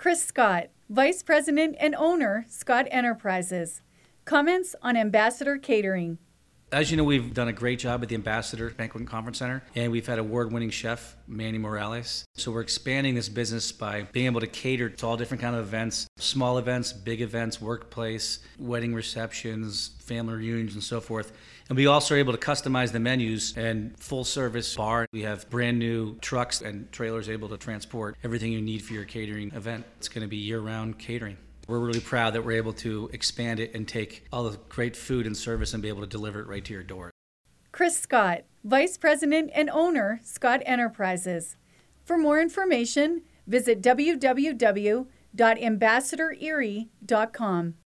Chris Scott, Vice President and Owner, Scott Enterprises. Comments on Ambassador Catering. As you know, we've done a great job at the Ambassador Banquet and Conference Center, and we've had award-winning chef Manny Morales. So we're expanding this business by being able to cater to all different kind of events, small events, big events, workplace, wedding receptions, family reunions, and so forth. And we also are able to customize the menus and full-service bar. We have brand new trucks and trailers able to transport everything you need for your catering event. It's going to be year-round catering. We're really proud that we're able to expand it and take all the great food and service and be able to deliver it right to your door. Chris Scott, Vice President and Owner, Scott Enterprises. For more information, visit www.ambassadorerie.com.